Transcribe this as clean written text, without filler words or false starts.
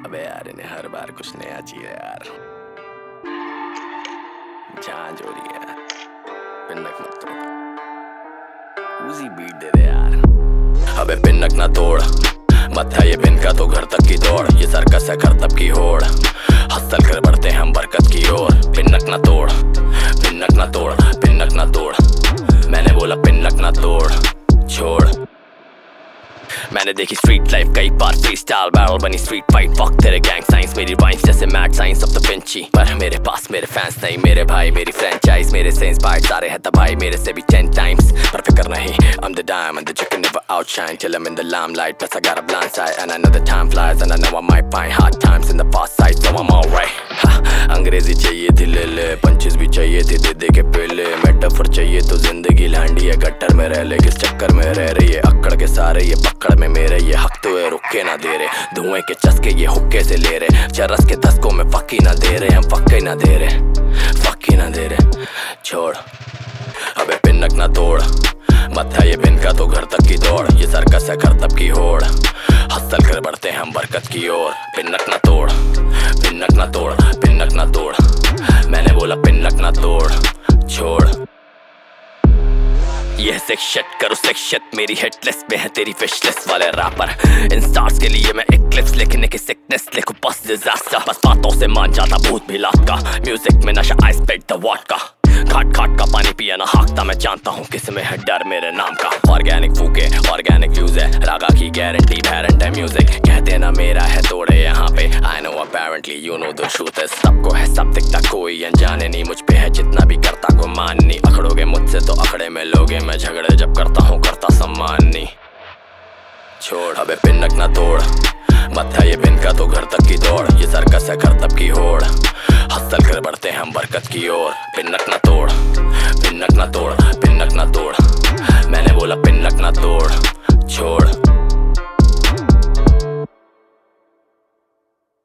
अबे यार इन्हें हर बार कुछ नया चाहिए यार। जान जो रही है पिन्नक मत तोड़, उसी बीट दे दे यार। अबे पिन्नक ना तोड़, मत है ये पिन का तो घर तक की दौड़। ये सर्कस है करतब की होड़, हसल कर बढ़ते हम बरकत की ओर। पिन्नक ना तोड़, पिन्नक ना तोड़, पिन्नक ना तोड़। मैंने बोला पिन्नक ना तोड़, छोड़। मैंने देखी स्ट्रीट लाइफ कई बार, फ्री स्टाइल बैटल बनी स्ट्रीट फाइट। फक तेरे गैंग साइंस, मेरी राइम्स जैसे मैड साइंस ऑफ द पिंची। पर मेरे पास मेरे फैंस नहीं, मेरे भाई मेरी फ्रेंचाइज। मेरे से इंस्पायर्ड सारे हैं तबाही, मेरे से भी 10 times। पर फिक्र नहीं, I'm the diamond that you can never outshine. Till I'm in the limelight, plus I got a blind side. And I know the time flies, and I know I might find hard times in the fast side, so I'm alright. अंग्रेजी चाहिए थी ले ले, punches भी चाहिए थी दे दे के पेले। Metaphor चाहिए तो जिंदगी लैंडी है, गट्टर में रह ले किस चक्कर में रह रही है। अक्कड़ के सारे ये पकड़ में मेरे, ये हक तो है रुके ना दे रहे। धुएं के चस्के ये हुक्के से ले रहे, चरस के दस्कों में फक्की ना दे रहे। हम फक्के ना दे रहे, फक्की ना दे रहे, छोड़। अबे पिन्नक ना तोड़, मत है ये पिन का तो घर तक की दौड़। ये सर्कस है करतब की होड़, हसल कर बढ़ते हम बरकत की ओर। पिन्नक ना तोड़, पिन्नक ना तोड़, पिन्नक ना तोड़। मैंने बोला पिन्नक ना तोड़, छोड़। ये शिट करो शिट, मेरी हिट लिस्ट में है तेरी विश लिस्ट वाले रैपर। इन स्टार्स के लिए मैं एक क्लिप्स लिखने की सिकनेस लिखूं बस डिजास्टर। बस बातों से मान जाता भूत भी लात का, म्यूजिक में नशा आई स्पिट द वॉडका। घाट घाट का पानी पिया ना हाकता, मैं जानता हूँ किस में है डर मेरे नाम का। ऑर्गेनिक फूके ऑर्गेनिक व्यूज है, रागा की गारंटी पैरेंट है म्यूजिक। कहते ना मेरा है तोड़े यहाँ पे, I know apparently you know the truth है। सबको है सब दिखता, कोई अनजाने नहीं। मुझ पे है जितना भी करता को मान नहीं। अखड़ोगे मुझसे तो अखड़े में लोगे, मैं झगड़े जब करता हूँ करता सम्मान नहीं, छोड़। अबे पिन्नक ना तोड़, मत है ये पिन का तो घर तक की दौड़। ये सर्कस है करतब की होड़, हसल कर बढ़ते हम बरकत की ओर। पिन्नक ना तोड़, पिन्नक ना तोड़, पिन्नक ना तोड़। मैंने बोला पिन्नक ना तोड़, छोड़।